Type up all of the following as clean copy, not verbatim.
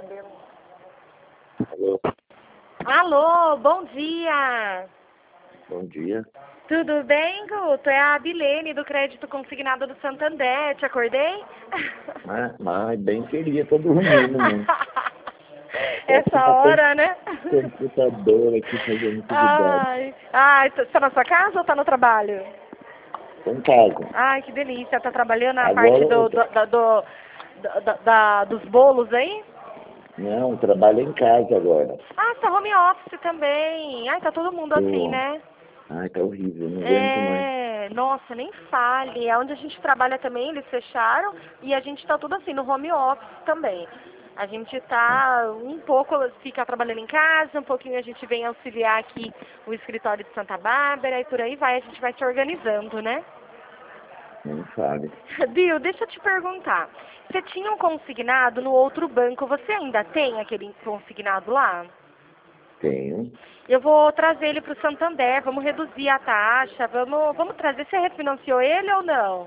Alô, Alô, bom dia. bom dia. Tudo bem, Guto? É a Abilene do Crédito Consignado do Santander. Te acordei? Mas bem queria, tô dormindo, né? Essa hora, né? Computador aqui fazendo atividade. Ai, você tá na sua casa ou tá no trabalho? Tô em casa. Ai, que delícia. Tá trabalhando na parte Agora, dos bolos aí? não, trabalho em casa agora. Ah, tá home office também. Ai, tá todo mundo assim, Tô... né? Ai, tá horrível, não aguento mais. Nossa, nem fale. É onde a gente trabalha também, eles fecharam e a gente tá tudo assim, no home office também. A gente tá um pouco, fica trabalhando em casa, um pouquinho a gente vem auxiliar aqui o escritório de Santa Bárbara e por aí vai, a gente vai se organizando, né? Nem fale. Bill, deixa eu te perguntar. Você tinha um consignado no outro banco, você ainda tem aquele consignado lá? Tenho. Eu vou trazer ele para o Santander, vamos reduzir a taxa, vamos trazer. Você refinanciou ele ou não?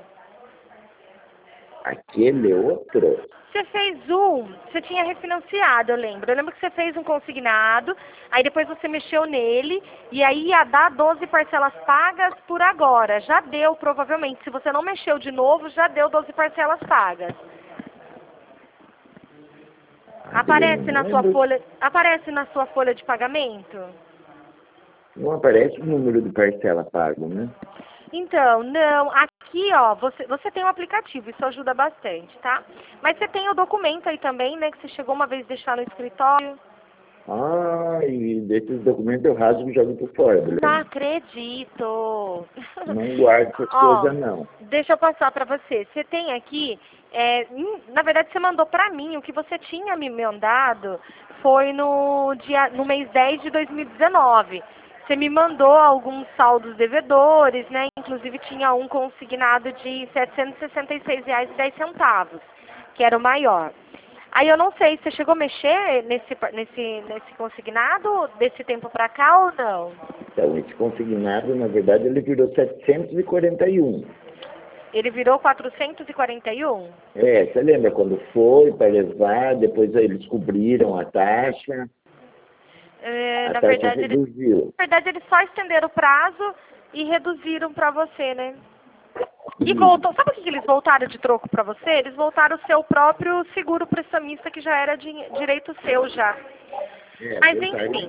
Aquele outro? Você fez você tinha refinanciado, eu lembro. Eu lembro que você fez um consignado, aí depois você mexeu nele, e aí ia dar 12 parcelas pagas por agora. Já deu, provavelmente. Se você não mexeu de novo, já deu 12 parcelas pagas. Adriano, não lembro. Aparece na sua folha de pagamento? Não aparece o número de parcela pago, né? Então, não, aqui ó, você tem um aplicativo, isso ajuda bastante, tá? Mas você tem o documento aí também, né, que você chegou uma vez a deixar no escritório. E desses documentos eu rasgo e jogo por fora, Não Adriano. acredito. Não guardo essas Ó, coisas, não. deixa eu passar pra você. Você tem aqui, na verdade você mandou pra mim, o que você tinha me mandado foi no mês 10 de 2019. Você me mandou alguns saldos devedores, né? Inclusive tinha um consignado de R$ 766,10, que era o maior. Aí eu não sei, você chegou a mexer nesse consignado desse tempo pra cá ou não? Então, esse consignado, na verdade, ele virou 741. Ele virou 441? Você lembra quando foi para levar, depois aí eles cobriram a taxa, a Na taxa verdade, reduziu. eles só estenderam o prazo e reduziram pra você, né? E E, voltou, sabe o que eles voltaram de troco pra você? Eles voltaram o seu próprio seguro prestamista, que já era direito seu já. Mas voltaram, enfim,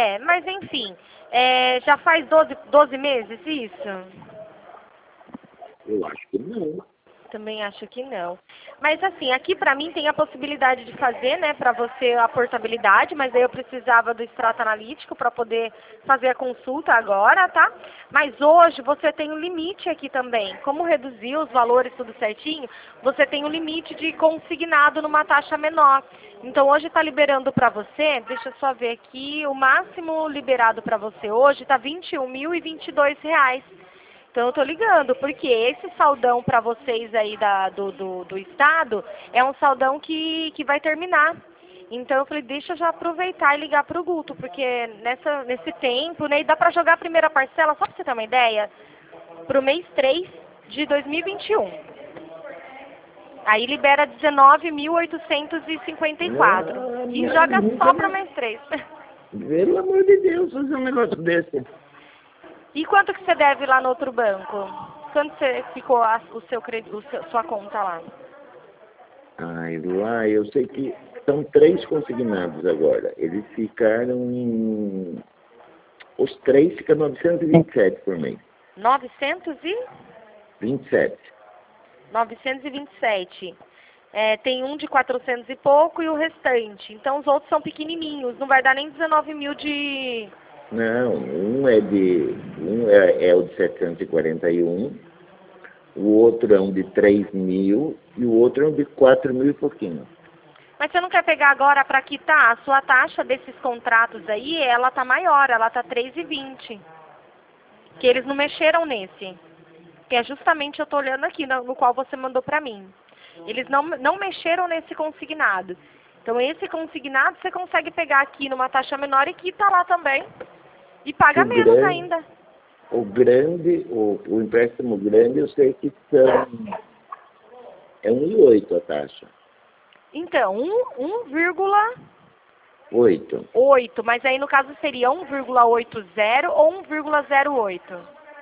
já faz 12 meses isso? eu acho que não. Também acho que não. Mas assim, aqui pra mim tem a possibilidade de fazer, né, pra você a portabilidade, mas aí eu precisava do extrato analítico pra poder fazer a consulta agora, tá? Mas hoje você tem um limite aqui também. Como reduzir os valores tudo certinho, você tem um limite de consignado numa taxa menor. Então hoje tá liberando pra você, deixa eu só ver aqui, o máximo liberado pra você hoje tá R$ 21.022. Então eu tô ligando, porque esse saldão para vocês aí do estado é um saldão que vai terminar. Então eu falei, deixa eu já aproveitar e ligar pro Guto, porque nesse tempo, né, e dá para jogar a primeira parcela, só para você ter uma ideia, pro mês 3 de 2021. Aí libera 19.854. E joga só para mês 3. Pelo amor de Deus, fazer um negócio desse. E quanto que você deve lá no outro banco? Quanto você ficou sua conta lá? Lá eu sei que são 3 consignados agora. Eles ficaram em... Os 3 ficam 927 por mês. 27. 927. Tem um de 400 e pouco e o restante. Então os outros são pequenininhos, não vai dar nem 19 mil de... Não, um é o de 741, o outro é um de 3.000 e o outro é um de 4.000 e pouquinho. Mas você não quer pegar agora para quitar? A sua taxa desses contratos aí, ela tá maior, ela tá 3,20. Que eles não mexeram nesse. Que é justamente, eu tô olhando aqui, no qual você mandou para mim. Eles não mexeram nesse consignado. Então esse consignado você consegue pegar aqui numa taxa menor e quita lá também. E paga menos ainda. O empréstimo grande eu sei que é 1,8 a taxa. Então, 1,8, 8. mas aí no caso seria 1,80 ou 1,08?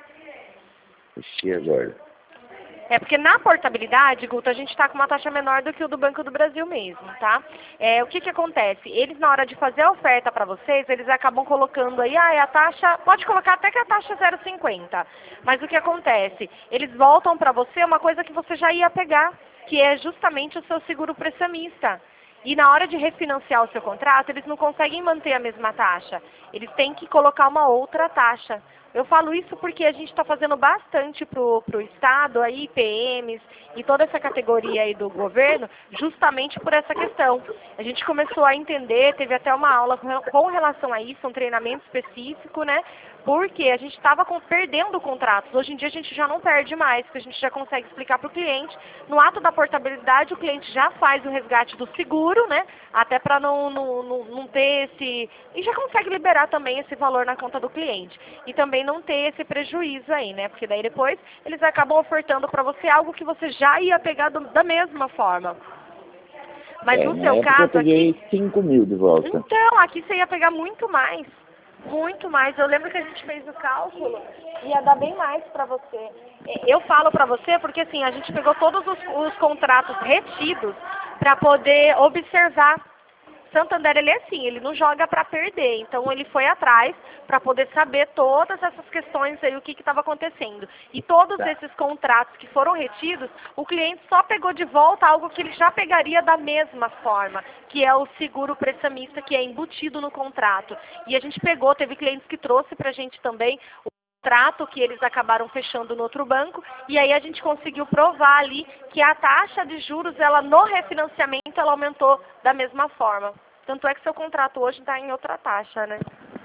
Puxei agora. É porque na portabilidade, Guto, a gente está com uma taxa menor do que o do Banco do Brasil mesmo, tá? O que acontece? Eles, na hora de fazer a oferta para vocês, eles acabam colocando aí, a taxa, pode colocar até que a taxa é 0,50. Mas o que acontece? Eles voltam para você uma coisa que você já ia pegar, que é justamente o seu seguro prestamista. E na hora de refinanciar o seu contrato, eles não conseguem manter a mesma taxa. Eles têm que colocar uma outra taxa. Eu falo isso porque a gente está fazendo bastante pro Estado, aí, PMs e toda essa categoria aí do governo, justamente por essa questão. A gente começou a entender, teve até uma aula com relação a isso, um treinamento específico, né? Porque a gente estava perdendo contratos. Hoje em dia a gente já não perde mais, porque a gente já consegue explicar para o cliente. No ato da portabilidade, o cliente já faz o resgate do seguro, né? Até para não ter esse... E já consegue liberar também esse valor na conta do cliente. E também não ter esse prejuízo aí, né? Porque daí depois eles acabam ofertando para você algo que você já ia pegar da mesma forma. Mas no seu caso eu peguei aqui... 5 mil de volta. Então, aqui você ia pegar muito mais. Muito mais. Eu lembro que a gente fez o cálculo e ia dar bem mais para você. Eu falo para você porque assim, a gente pegou todos os contratos retidos para poder observar. Santander, ele é assim, ele não joga para perder. Então, ele foi atrás para poder saber todas essas questões aí, o que estava acontecendo. E todos esses contratos que foram retidos, o cliente só pegou de volta algo que ele já pegaria da mesma forma, que é o seguro prestamista, que é embutido no contrato. E a gente pegou, teve clientes que trouxe para a gente também o contrato que eles acabaram fechando no outro banco, e aí a gente conseguiu provar ali que a taxa de juros, ela no refinanciamento, ela aumentou da mesma forma. Tanto é que seu contrato hoje está em outra taxa, né?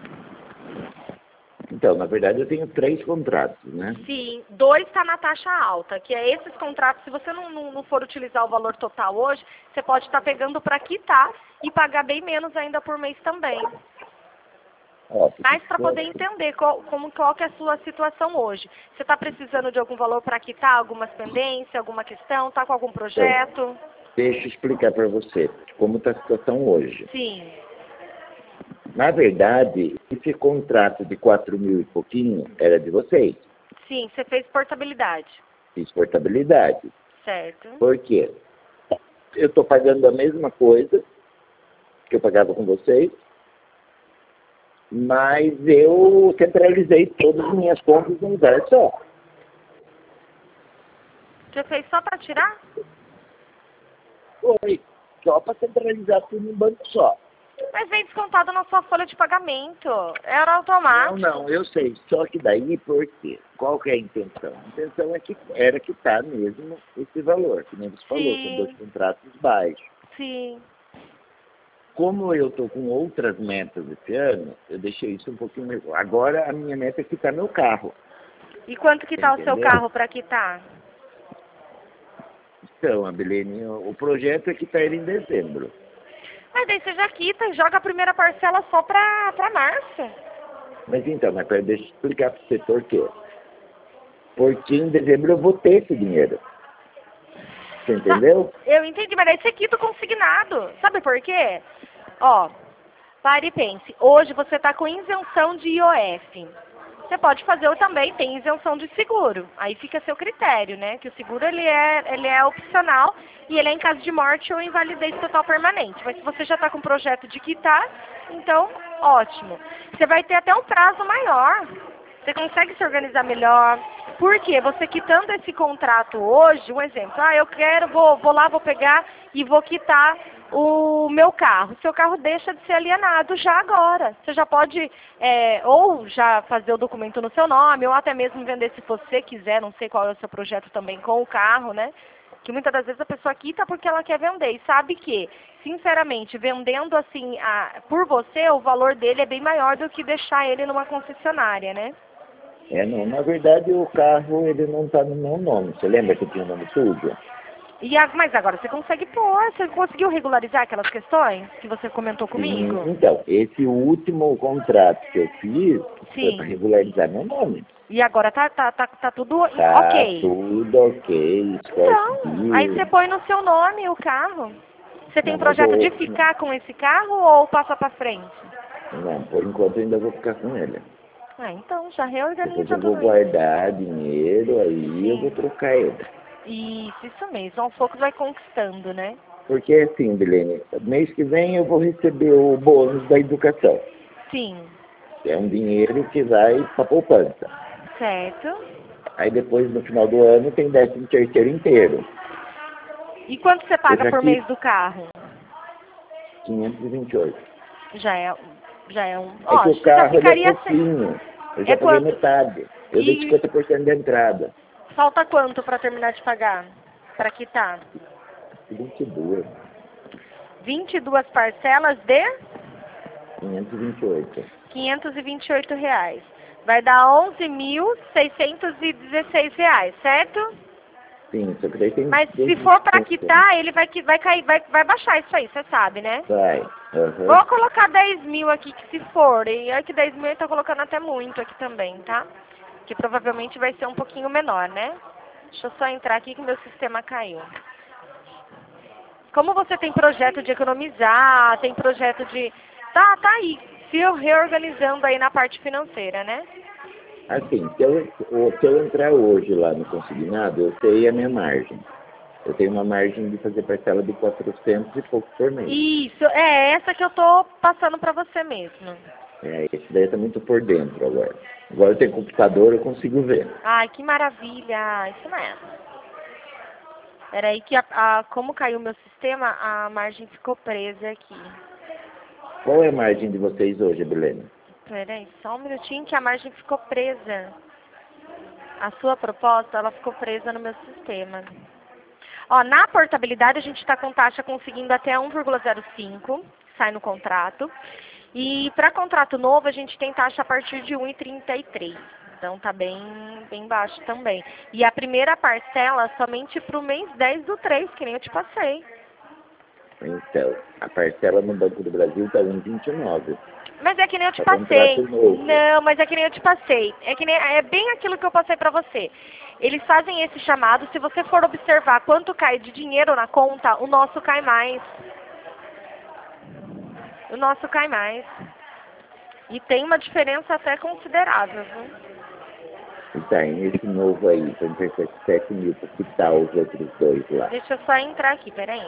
Então, na verdade, eu tenho 3 contratos, né? Sim, 2 está na taxa alta, que é esses contratos, se você não for utilizar o valor total hoje, você pode estar pegando para quitar e pagar bem menos ainda por mês também. Mas para poder entender qual que é a sua situação hoje. Você está precisando de algum valor para quitar algumas pendências, alguma questão? Está com algum projeto? Então, deixa eu explicar para você como está a situação hoje. Sim. Na verdade, esse contrato de 4 mil e pouquinho era de vocês. Sim, você fez portabilidade. Fiz portabilidade. Certo. Por quê? Eu estou pagando a mesma coisa que eu pagava com vocês, mas eu centralizei todas as minhas contas num lugar só. Você fez só para tirar? Foi. Só para centralizar tudo num banco só. Mas vem descontado na sua folha de pagamento. Era automático. Não, eu sei. Só que daí, por quê? Qual que é a intenção? A intenção é que era quitar mesmo esse valor, que nem você falou, são 2 contratos baixos. Sim. Como eu estou com outras metas esse ano, eu deixei isso um pouquinho melhor. Agora a minha meta é quitar meu carro. E quanto que está o seu carro para quitar? Então, Abilene, o projeto é quitar ele em dezembro. Mas daí você já quita e joga a primeira parcela só para março. Mas então, deixa eu explicar para você por quê. Porque em dezembro eu vou ter esse dinheiro. Você entendeu? Eu entendi, mas daí você quita o consignado. Sabe por quê? Ó, pare e pense. Hoje você está com isenção de IOF. Você pode fazer ou também tem isenção de seguro. Aí fica a seu critério, né? Que o seguro ele é opcional e ele é em caso de morte ou invalidez total permanente. Mas se você já está com o projeto de quitar, então ótimo. Você vai ter até um prazo maior. Você consegue se organizar melhor. Por quê? Você quitando esse contrato hoje, um exemplo, eu quero, vou lá, vou pegar e vou quitar o meu carro. Seu carro deixa de ser alienado já agora. Você já pode ou já fazer o documento no seu nome, ou até mesmo vender se você quiser, não sei qual é o seu projeto também com o carro, né? Que muitas das vezes a pessoa quita porque ela quer vender. E sabe que, sinceramente, vendendo assim por você, o valor dele é bem maior do que deixar ele numa concessionária, né? Não, na verdade o carro ele não está no meu nome. Você lembra que tinha o nome sujo? Mas agora você consegue pôr, você conseguiu regularizar aquelas questões que você comentou comigo? Sim, então, esse último contrato que eu fiz foi Sim. para regularizar meu nome. E agora tá tudo Tá ok? tudo ok, Então, aí você põe no seu nome o carro. Você tem Não, mas projeto de ficar com esse carro ou passa para frente? não, por enquanto eu ainda vou ficar com ele. Ah, então já Depois reorganiza eu vou tudo isso. guardar dinheiro, aí Sim. eu vou trocar ele. Isso mesmo. Aos poucos vai conquistando, né? Porque assim, Bilene, mês que vem eu vou receber o bônus da educação. Sim. É um dinheiro que vai para poupança. Certo. Aí depois, no final do ano, tem 13º inteiro. E quanto você paga já por quis mês do carro? 528. Já é, já é um... É que o você já carro ele é ficaria sem... pouquinho. Eu já É paguei quanto? metade. Eu dei E 50% da entrada. falta quanto para terminar de pagar? Para quitar? 22. 22 parcelas de 528. R$ 528. Vai dar R$ 11.616, certo? Sim, só que daí tem Mas dois se for para descontos. quitar, ele vai cair, vai baixar isso aí, você sabe, né? Vai. Aham. Vou colocar 10 mil aqui, que se for. E é que 10 mil eu tô colocando até muito aqui também, tá? Que provavelmente vai ser um pouquinho menor, né? Deixa eu só entrar aqui que meu sistema caiu. Como você tem projeto de economizar, tem projeto de... Tá aí, se reorganizando aí na parte financeira, né? Assim, se eu entrar hoje lá no consignado, eu sei a minha margem. Eu tenho uma margem de fazer parcela de 400 e pouco por mês. Isso, é essa que eu tô passando pra você mesmo. Esse daí tá muito por dentro agora. Agora eu tenho computador, eu consigo ver. Ai, que maravilha, isso mesmo. Peraí que como caiu meu sistema, a margem ficou presa aqui. Qual é a margem de vocês hoje, Bilene? Peraí, só um minutinho que a margem ficou presa. A sua proposta, ela ficou presa no meu sistema. Ó, na portabilidade a gente está com taxa conseguindo até 1,05, sai no contrato. E para contrato novo a gente tem taxa a partir de 1,33. Então tá bem baixo também. E a primeira parcela somente para o mês 10/3, que nem eu te passei. Então, a parcela no Banco do Brasil está 1,29. Mas é que nem eu te Para passei. contrato novo. Não, mas é que nem eu te passei. É bem aquilo que eu passei pra você. Eles fazem esse chamado, se você for observar quanto cai de dinheiro na conta, o nosso cai mais. O nosso cai mais. E tem uma diferença até considerável, viu? E tá, nesse novo aí, para 37 mil, para quitar os outros dois lá. Deixa eu só entrar aqui, peraí.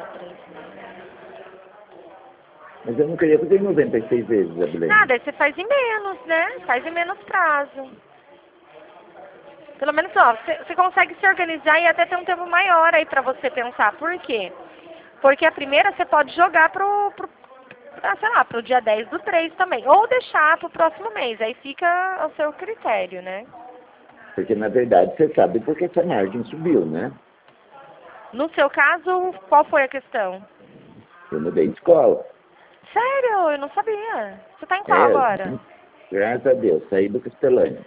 Mas eu não queria fazer em 96 vezes, Bilene. Nada, aí você faz em menos, né? Faz em menos prazo. Pelo menos, ó, você consegue se organizar e até ter um tempo maior aí pra você pensar. Por quê? Porque a primeira você pode jogar sei lá, pro dia 10/3 também. Ou deixar pro próximo mês. Aí fica ao seu critério, né? Porque, na verdade, você sabe porque essa margem subiu, né? No seu caso, qual foi a questão? Eu mudei de escola. Sério? Eu não sabia. Você tá em qual agora? Graças a Deus, saí do Castelânio.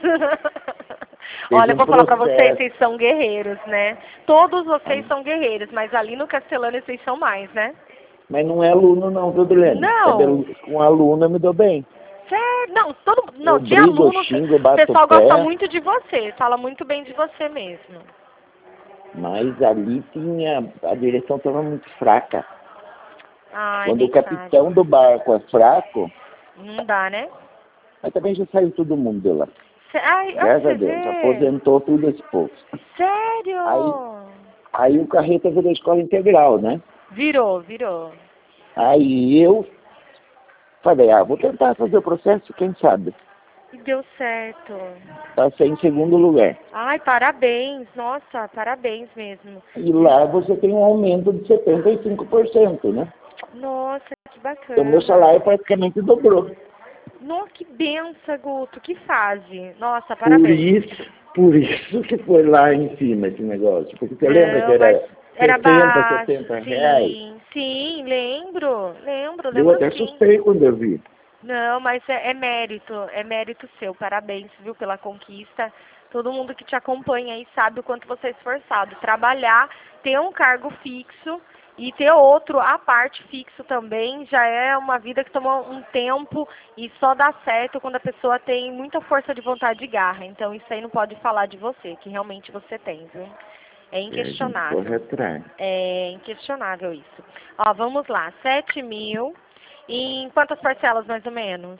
Olha, eu vou falar pra vocês, processo. vocês são guerreiros, né? Todos vocês são guerreiros, mas ali no Castelânio vocês são mais, né? Mas não é aluno não, viu, Bilene? Não. Com aluno eu me dou bem. Sério? Não, Eu de brigo, eu aluno, xingo, eu o bato pessoal o pé. gosta muito de você, fala muito bem de você mesmo. Mas ali a direção estava muito fraca. Ai, Quando nem o capitão do barco é fraco, sabe. Não dá, né? mas também já saiu todo mundo de lá. Ai, Graças a você Deus, vê? aposentou tudo esse povo. Sério? Aí o Carreta virou escola integral, né? Virou. Aí eu falei, vou tentar fazer o processo, quem sabe. E deu certo. Passei em segundo lugar. Ai, parabéns. Nossa, parabéns mesmo. E lá você tem um aumento de 75%, né? Nossa, que bacana. Então meu salário praticamente dobrou. Nossa, que benção, Guto. Que fase. Nossa, parabéns. Por isso que foi lá em cima esse negócio. Porque você lembra que era 60, 70 reais? Sim, lembro. Eu até Sim. assustei quando eu vi. Não, mas é mérito seu. Parabéns, viu, pela conquista. Todo mundo que te acompanha aí sabe o quanto você é esforçado. Trabalhar, ter um cargo fixo e ter outro à parte fixo também já é uma vida que toma um tempo e só dá certo quando a pessoa tem muita força de vontade e garra. Então isso aí não pode falar de você, que realmente você tem, viu? É inquestionável. Corre atrás. É inquestionável isso. Ó, vamos lá. 7 mil. Em quantas parcelas, mais ou menos?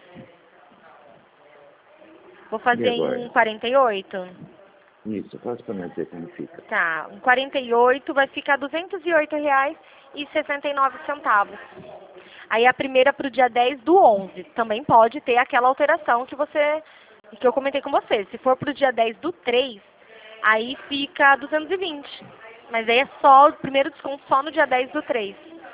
Vou E fazer agora? em 48? Isso, faz para nós ver como fica. Tá. Em 48 vai ficar R$ 208,69. Aí a primeira para o dia 10 do 11. Também pode ter aquela alteração que eu comentei com você. Se for para o dia 10 do 3, aí fica 220. Mas aí é só o primeiro desconto só no dia 10 do 3.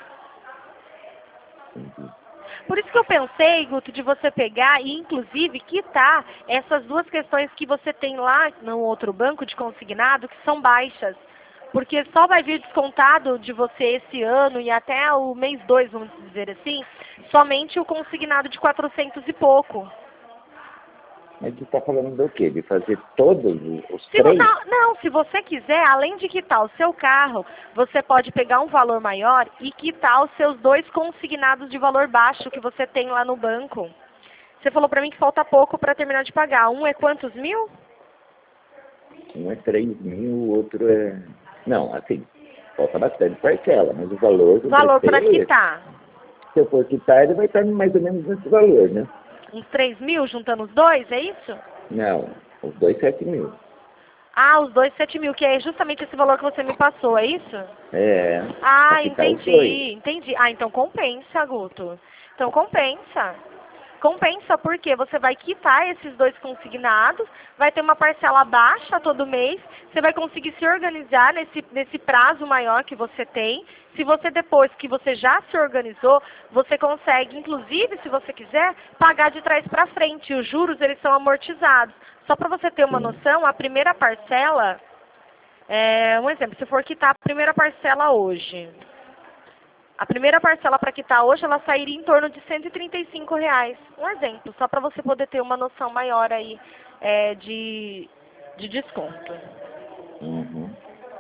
Entendi. Por isso que eu pensei, Guto, de você pegar e, inclusive, quitar essas duas questões que você tem lá no outro banco de consignado, que são baixas. Porque só vai vir descontado de você esse ano e até o mês 2, vamos dizer assim, somente o consignado de 400 e pouco. Mas tu está falando do quê? De fazer todos os Se três? não, se você quiser, além de quitar o seu carro, você pode pegar um valor maior e quitar os seus 2 consignados de valor baixo que você tem lá no banco. Você falou pra mim que falta pouco para terminar de pagar. Um é quantos mil? Um é 3 mil, o outro é... Não, assim, falta bastante parcela, mas o valor... Valor para quitar. Se eu for quitar, ele vai estar mais ou menos nesse valor, né? Uns 3 mil juntando os dois, é isso? Não, os dois 7 mil. Ah, os dois 7 mil, que é justamente esse valor que você me passou, é isso? É, Ah, pra quitar os dois. entendi. Ah, então compensa, Guto. Então compensa. Compensa porque você vai quitar esses 2 consignados, vai ter uma parcela baixa todo mês, você vai conseguir se organizar nesse prazo maior que você tem. Se você depois que você já se organizou, você consegue, inclusive, se você quiser, pagar de trás para frente. Os juros, eles são amortizados. Só para você ter uma Sim. noção, a primeira parcela, um exemplo, se for quitar a primeira parcela hoje, a primeira parcela para quitar hoje, ela sairia em torno de R$ 135. Um exemplo, só para você poder ter uma noção maior aí de desconto. Uhum.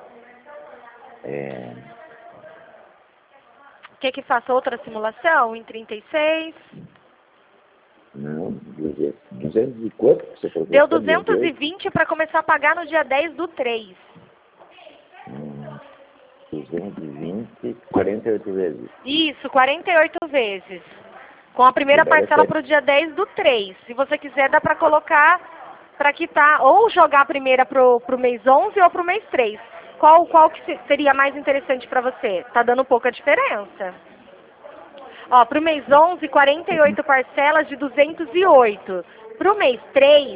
É... Quer que faça outra simulação em 36? Não, 200 e quanto que você falou? Deu 220 para começar a pagar no dia 10 do 3. 220, 48 vezes. Isso, 48 vezes. Com a primeira parcela para o dia 10 do 3. Se você quiser, dá para colocar para quitar, ou jogar a primeira para o mês 11 ou para o mês 3. Qual que seria mais interessante para você? Tá dando pouca diferença. Ó, para o mês 11, 48 parcelas de 208. Para o mês 3,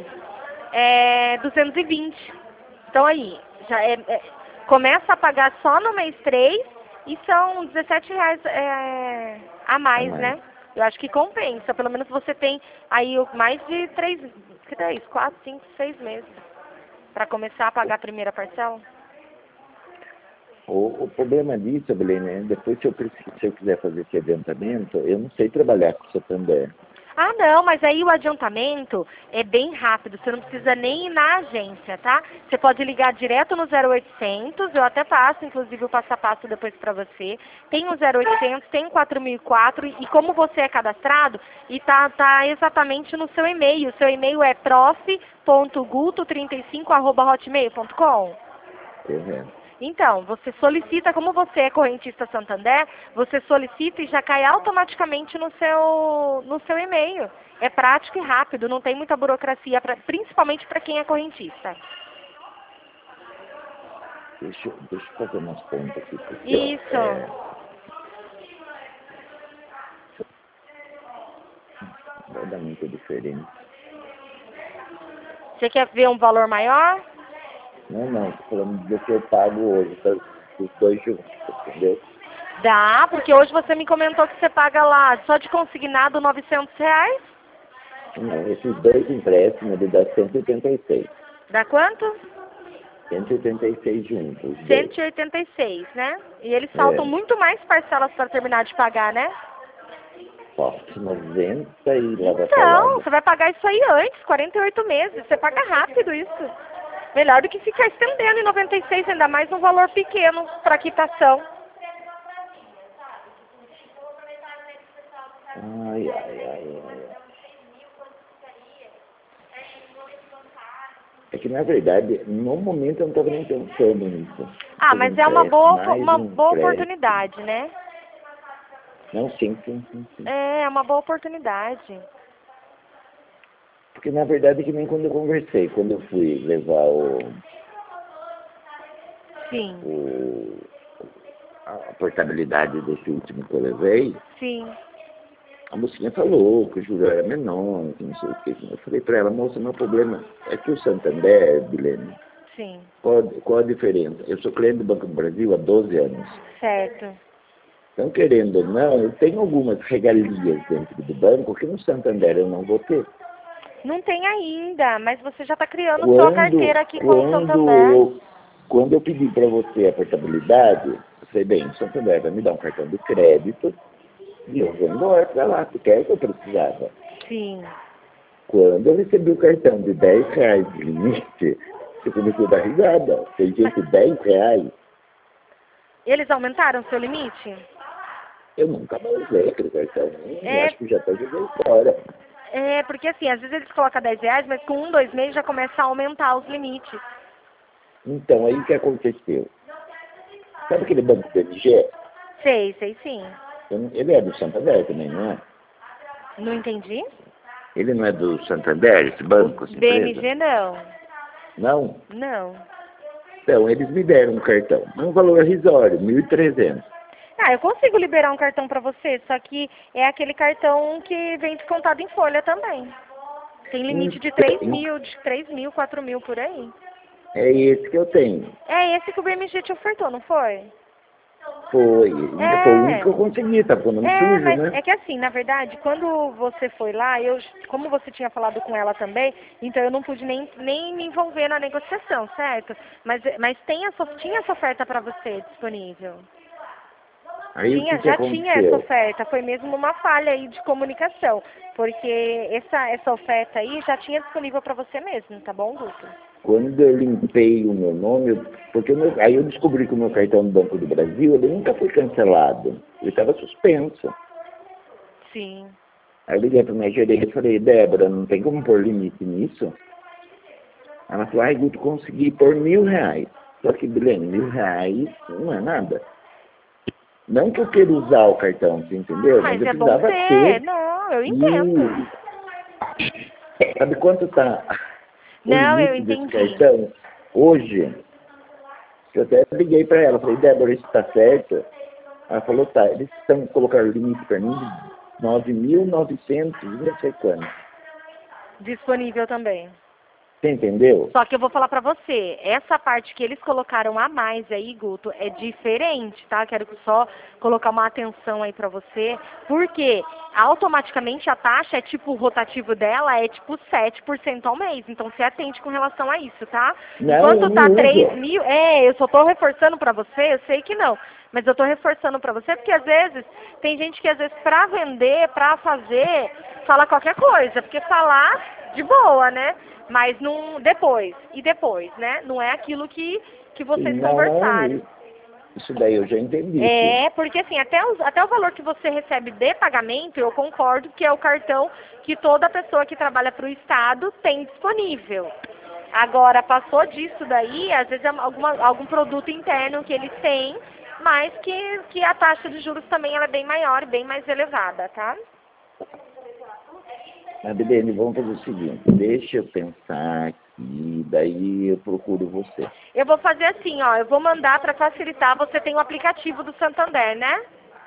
220. Então aí, já começa a pagar só no mês 3 e são R$ 17 a mais, né? Eu acho que compensa. Pelo menos você tem aí mais de 3, 4, 5, 6 meses para começar a pagar a primeira parcela. O problema disso, Belém, depois se eu quiser fazer esse adiantamento, eu não sei trabalhar com o Santander. Ah, não, mas aí o adiantamento é bem rápido, você não precisa nem ir na agência, tá? Você pode ligar direto no 0800, eu até passo, inclusive, o passo a passo depois para você. Tem o 0800, tem o 4004, e como você é cadastrado, e tá exatamente no seu e-mail. O seu e-mail é prof.guto35@hotmail.com. Correto. Então, você solicita, como você é correntista Santander, você solicita e já cai automaticamente no seu e-mail. É prático e rápido, não tem muita burocracia, principalmente para quem é correntista. Deixa eu fazer umas contas aqui. Porque, Isso. Vai dar muita diferença. Você quer ver um valor maior? Não, tô falando do que eu pago hoje, dos dois juntos, entendeu? Dá, porque hoje você me comentou que você paga lá, só de consignado, R$ 900. Não, esses dois empréstimos, ele dá 186. Dá quanto? 186 juntos. 186, né? E eles faltam muito mais parcelas para terminar de pagar, né? Falta 90 e lá vai Então, você vai pagar isso aí antes, 48 meses. Você paga rápido isso. Melhor do que ficar estendendo em 96, ainda mais um valor pequeno para quitação. Ai. É que, na verdade, no momento eu não estava nem pensando nisso. Ah, fazer um mas é uma crédito, boa, mais uma um boa crédito. oportunidade, né? Não, sim. É uma boa oportunidade. Porque, na verdade, que nem quando eu conversei, quando eu fui levar Sim, a portabilidade desse último que eu levei, sim. a mocinha falou que o juro era menor, que não sei o que. Eu falei para ela, moça, meu problema é que o Santander, Bilene, Sim, qual a diferença? Eu sou cliente do Banco do Brasil há 12 anos. certo. Então, querendo ou não, eu tenho algumas regalias dentro do banco que no Santander eu não vou ter. Não tem ainda, mas você já está criando sua carteira aqui com o Quando Santander. eu pedi para você a portabilidade, eu falei, bem, o Santander vai me dar um cartão de crédito e eu vou embora para lá, porque é o que eu precisava. Sim. Quando eu recebi o cartão de R$ 10 de limite, eu comecei a dar risada. Tem gente, R$ 10, Eles aumentaram o seu limite? eu nunca mais usei aquele cartão. É, Acho que já até joguei fora. porque assim, às vezes eles colocam R$ 10, mas com 2 meses já começa a aumentar os limites. Então, aí o que aconteceu? Sabe aquele banco BMG? Sei sim. Ele é do Santander também, não é? Não entendi? Ele não é do Santander, esse O banco, essa empresa? BMG não. Não? Não. Então, eles me deram um cartão. Um valor irrisório, 1.300. Ah, eu consigo liberar um cartão para você, só que é aquele cartão que vem descontado em folha também. Tem limite de 3 Então, mil, de 3 mil, 4 mil por aí. é esse que eu tenho. É esse que o BMG te ofertou, não foi? Foi o único que eu consegui, tá ficando sujo, Mas né? é que assim, na verdade, quando você foi lá, como você tinha falado com ela também, então eu não pude nem me envolver na negociação, certo? Mas tinha essa oferta para você disponível. Aí o que Já tinha essa aconteceu? oferta, foi mesmo uma falha aí de comunicação, porque essa oferta aí já tinha disponível para você mesmo, tá bom, Guto? Quando eu limpei o meu nome, porque aí eu descobri que o meu cartão do Banco do Brasil, ele nunca foi cancelado. Ele estava suspenso. Sim. Aí eu liguei para minha gerente e falei, Débora, não tem como pôr limite nisso? Ela falou, ai, Guto, consegui pôr R$ 1.000. Só que, Bilene, R$ 1.000 não é nada. Não que eu queira usar o cartão, você entendeu? Mas Mas eu é bom precisava ter, ter. não, eu entendo. E sabe quanto está o Não, eu limite desse entendi. cartão? Hoje, eu até liguei para ela, falei, Débora, isso está certo? Ela falou, tá, eles estão colocando o limite para mim de 9.900, não sei quanto. Disponível também. Você entendeu? Só que eu vou falar pra você, essa parte que eles colocaram a mais aí, Guto, é diferente, tá? Quero só colocar uma atenção aí pra você, porque automaticamente a taxa é tipo, o rotativo dela é tipo 7% ao mês, então se atente com relação a isso, tá? Não, eu Enquanto tá não 3 uso. mil, eu só tô reforçando pra você, eu sei que não, mas eu tô reforçando pra você porque às vezes, tem gente que às vezes pra vender, pra fazer, fala qualquer coisa, porque falar de boa, né? Mas não, depois, né? Não é aquilo que vocês conversaram. Não, isso daí eu já entendi, sim. Porque assim, até o valor que você recebe de pagamento, eu concordo que é o cartão que toda pessoa que trabalha para o Estado tem disponível. Agora, passou disso daí, às vezes é algum produto interno que eles têm, mas que a taxa de juros também ela é bem maior, bem mais elevada, tá? Abilene, vamos fazer o seguinte, deixa eu pensar aqui, daí eu procuro você. Eu vou fazer assim, ó, eu vou mandar para facilitar, você tem o aplicativo do Santander, né?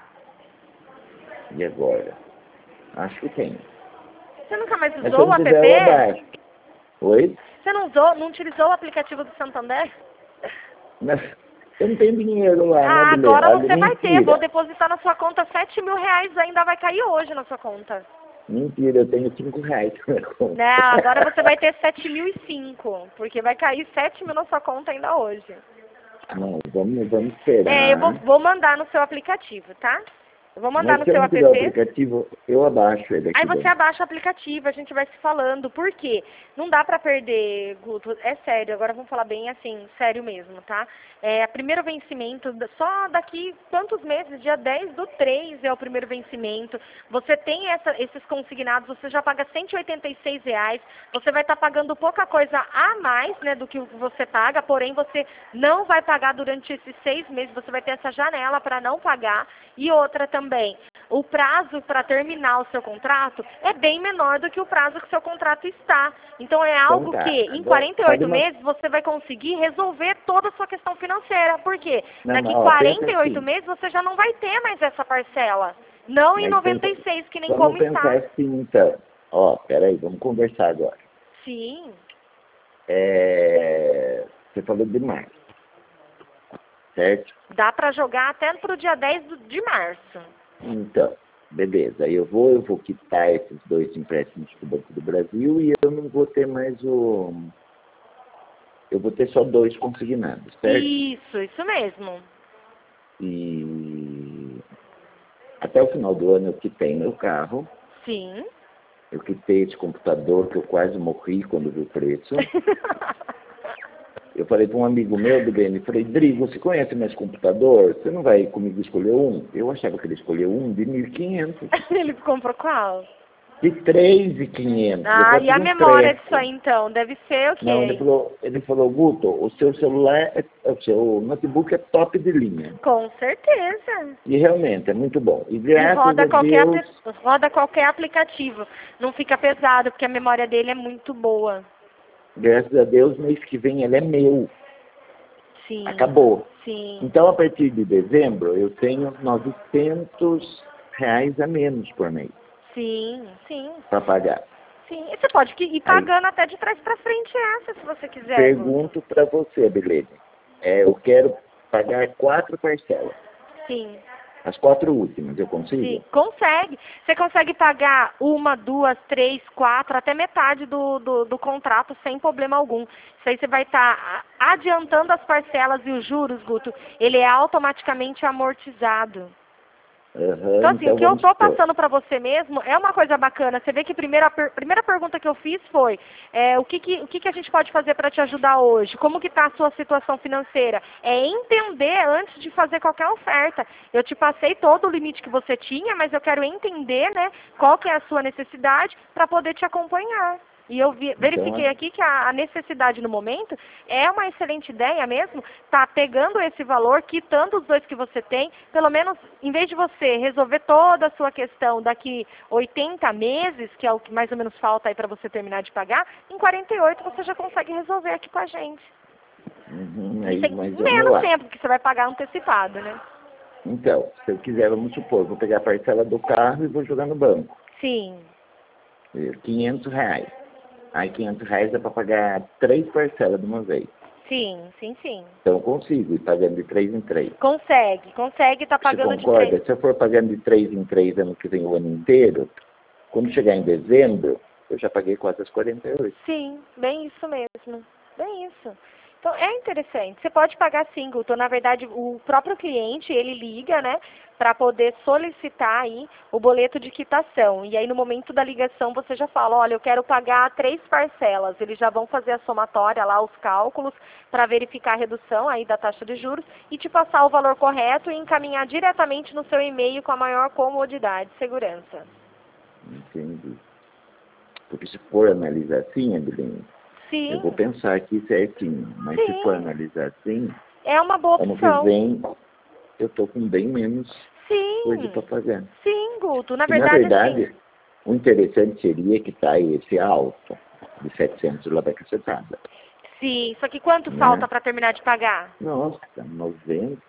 E agora? Acho que tem. Você nunca mais Mas se usou eu o não app? tiver, eu abaixo. Oi? Você não utilizou o aplicativo do Santander? Mas eu não tenho dinheiro lá, né, Ah, Abilene? agora Olha, você vai ter. Vou mentira. depositar na sua conta R$ 7.000, ainda vai cair hoje na sua conta. Mentira, eu tenho R$ 5 na minha conta. Não, agora você vai ter 7.005, porque vai cair 7 mil na sua conta ainda hoje. Não, vamos Eu esperar. vou mandar no seu aplicativo, tá? Eu vou mandar Mas no se eu seu não tiver o app. aplicativo, eu abaixo ele aqui Aí você dentro. abaixa o aplicativo, a gente vai se falando. Por quê? Não dá pra perder, Guto. É sério, agora vamos falar bem assim, sério mesmo, tá? Primeiro vencimento, só daqui quantos meses? Dia 10/3 é o primeiro vencimento. Você tem esses consignados, você já paga R$ 186. Você vai estar pagando pouca coisa a mais, né, do que você paga, porém você não vai pagar durante esses 6 meses, você vai ter essa janela para não pagar. E outra também, o prazo para terminar o seu contrato é bem menor do que o prazo que o seu contrato está. Então é Então algo tá. que em Agora, sabe 48 uma... meses você vai conseguir resolver toda a sua questão financeira. Por quê? Não, Daqui mas ó, pensa 48 assim. meses você já não vai ter mais essa parcela. Não em Mas pensa... 96, que nem Vamos como pensar está. assim, então. Ó, peraí, vamos conversar agora. Sim, Você falou de março, certo? dá para jogar até pro dia 10 de março. Então, beleza. Eu vou quitar esses 2 empréstimos do Banco do Brasil e eu não vou ter mais o... Eu vou ter só 2 consignados, certo? Isso mesmo. E até o final do ano eu quitei meu carro, Sim. eu quitei esse computador que eu quase morri quando vi o preço. Eu falei para um amigo meu do BN, falei, Drigo, você conhece mais computador? Você não vai comigo escolher um? Eu achava que ele escolheu um de 1.500. Ele comprou qual? De 3.500. Eu Ah, quase e a tive um memória disso treco. aí então? Deve ser o Não, quê? ele falou, Guto, o seu celular, o seu notebook é top de linha. Com certeza. E realmente é muito bom. E E graças a Deus, roda qualquer aplicativo. Não fica pesado, porque a memória dele é muito boa. mês que vem ele é meu. Sim, Acabou. sim, Então, a partir de dezembro, eu tenho R$ 900 a menos por mês sim, sim. para pagar. Sim, e você pode ir Aí, pagando até de trás para frente essa, se você quiser, Guto. pergunto para você, Beleza. Eu quero pagar 4 parcelas. Sim, As 4 últimas, eu consigo? sim, consegue. Você consegue pagar 1, 2, 3, 4, até metade do contrato sem problema algum. Isso aí você vai estar adiantando as parcelas e os juros, Guto. Ele é automaticamente amortizado. Então, assim, o Então, que eu vamos estou supor. passando para você mesmo é uma coisa bacana. Você vê que a primeira pergunta que eu fiz foi o que a gente pode fazer para te ajudar hoje? Como que está a sua situação financeira? É entender antes de fazer qualquer oferta. Eu te passei todo o limite que você tinha, mas eu quero entender, né, qual que é a sua necessidade para poder te acompanhar. E eu verifiquei Então, aqui que a necessidade no momento é uma excelente ideia mesmo, tá pegando esse valor, quitando os 2 que você tem, pelo menos, em vez de você resolver toda a sua questão daqui 80 meses, que é o que mais ou menos falta aí para você terminar de pagar, em 48 você já consegue resolver aqui com a gente. E aí, tem mas vamos menos lá. tempo que você vai pagar antecipado, né? Então, se eu quiser, vamos supor, vou pegar a parcela do carro e vou jogar no banco. Sim, R$ 500. Aí R$ 500 é para pagar 3 parcelas de uma vez. sim, sim, sim. Então eu consigo ir pagando de 3 em 3. Consegue, tá Você pagando de concorda? 3. Se eu for pagando de 3 em 3 ano que vem o ano inteiro, quando chegar em dezembro, eu já paguei quase as 48. Sim, bem isso mesmo. Bem isso. Então, é interessante. Você pode pagar sim, Guto. Na verdade, o próprio cliente, ele liga, né, para poder solicitar aí o boleto de quitação. E aí, no momento da ligação, você já fala, olha, eu quero pagar 3 parcelas. Eles já vão fazer a somatória lá, os cálculos, para verificar a redução aí da taxa de juros e te passar o valor correto e encaminhar diretamente no seu e-mail com a maior comodidade e segurança. Entendi. Porque se for analisar assim, Adeline, eu vou Sim, pensar aqui certinho. Mas se for sim. analisar assim, É uma boa ano que opção. vem eu estou com bem menos coisa para Sim, pagar. sim, Guto. Na E, na verdade, assim, verdade, o interessante seria que está esse alto de 700 lá da cacetada. sim. Só que quanto Né? falta para terminar de pagar? Nossa, 90.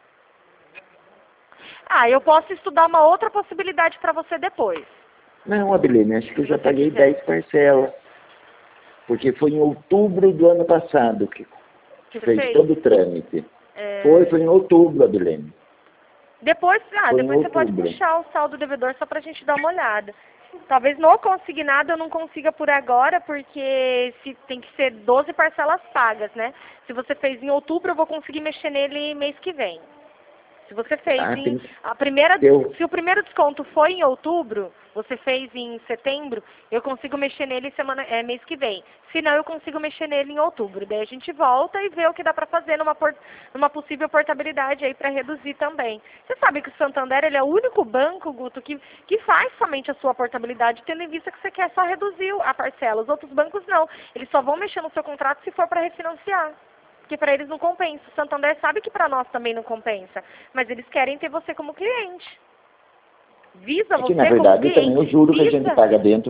Ah, eu posso estudar uma outra possibilidade para você depois. Não, Adeline, acho que eu Se já você paguei quiser. 10 parcelas. Porque foi em outubro do ano passado que Que você fez fez? todo o trâmite. É, Foi em outubro, Adeline. Depois Foi em você pode outubro. puxar o saldo devedor só para a gente dar uma olhada. Talvez no consignado eu não consiga por agora, porque tem que ser 12 parcelas pagas, né? Se você fez em outubro, eu vou conseguir mexer nele mês que vem. Se você fez tem a primeira, eu- se o primeiro desconto foi em outubro, você fez em setembro, eu consigo mexer nele mês que vem. Se não, eu consigo mexer nele em outubro. Daí a gente volta e vê o que dá para fazer numa possível portabilidade aí para reduzir também. Você sabe que o Santander ele é o único banco, Guto, que faz somente a sua portabilidade, tendo em vista que você quer só reduzir a parcela. Os outros bancos não. Eles só vão mexer no seu contrato se for para refinanciar. Porque para eles não compensa. O Santander sabe que para nós também não compensa. Mas eles querem ter você como cliente. Visa É que, você na como verdade, cliente. também o juro que a gente Visa. paga dentro